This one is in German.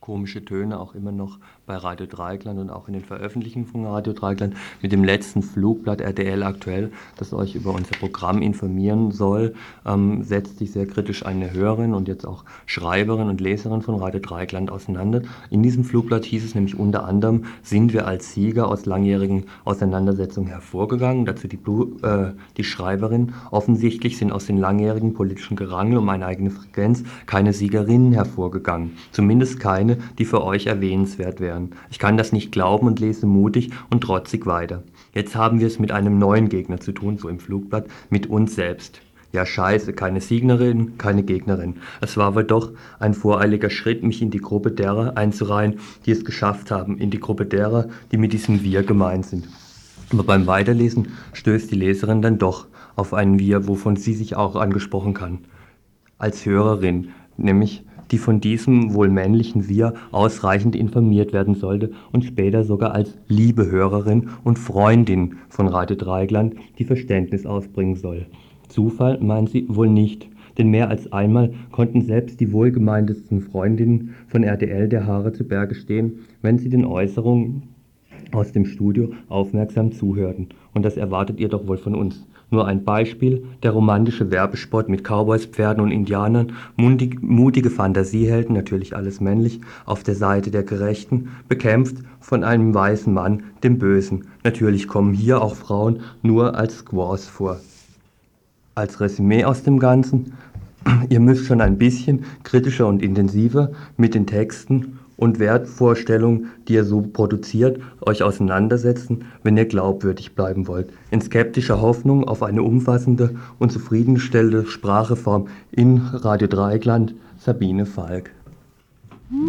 komische Töne auch immer noch bei Radio Dreieckland und auch in den Veröffentlichungen von Radio Dreieckland mit dem letzten Flugblatt RTL aktuell, das euch über unser Programm informieren soll, setzt sich sehr kritisch eine Hörerin und jetzt auch Schreiberin und Leserin von Radio Dreieckland auseinander. In diesem Flugblatt hieß es nämlich unter anderem, sind wir als Sieger aus langjährigen Auseinandersetzungen hervorgegangen. Dazu die Schreiberin, offensichtlich sind aus den langjährigen politischen Gerangel um eine eigene Frequenz keine Siegerinnen hervorgegangen. Zumindest keine, die für euch erwähnenswert wären. Ich kann das nicht glauben und lese mutig und trotzig weiter. Jetzt haben wir es mit einem neuen Gegner zu tun, so im Flugblatt, mit uns selbst. Ja scheiße, keine Siegerin, keine Gegnerin. Es war wohl doch ein voreiliger Schritt, mich in die Gruppe derer einzureihen, die es geschafft haben, in die Gruppe derer, die mit diesem Wir gemeint sind. Aber beim Weiterlesen stößt die Leserin dann doch auf ein Wir, wovon sie sich auch angesprochen kann. Als Hörerin, nämlich die von diesem wohl männlichen Wir ausreichend informiert werden sollte und später sogar als liebe Hörerin und Freundin von Radio Dreieckland, die Verständnis ausbringen soll. Zufall meint sie wohl nicht, denn mehr als einmal konnten selbst die wohlgemeintesten Freundinnen von RTL der Haare zu Berge stehen, wenn sie den Äußerungen aus dem Studio aufmerksam zuhörten. Und das erwartet ihr doch wohl von uns. Nur ein Beispiel, der romantische Werbespot mit Cowboys, Pferden und Indianern, mutige Fantasiehelden, natürlich alles männlich, auf der Seite der Gerechten, bekämpft von einem weißen Mann, dem Bösen. Natürlich kommen hier auch Frauen nur als Squaws vor. Als Resümee aus dem Ganzen, ihr müsst schon ein bisschen kritischer und intensiver mit den Texten und Wertvorstellungen, die ihr so produziert, euch auseinandersetzen, wenn ihr glaubwürdig bleiben wollt. In skeptischer Hoffnung auf eine umfassende und zufriedenstellende Sprachreform in Radio Dreieckland, Sabine Falk.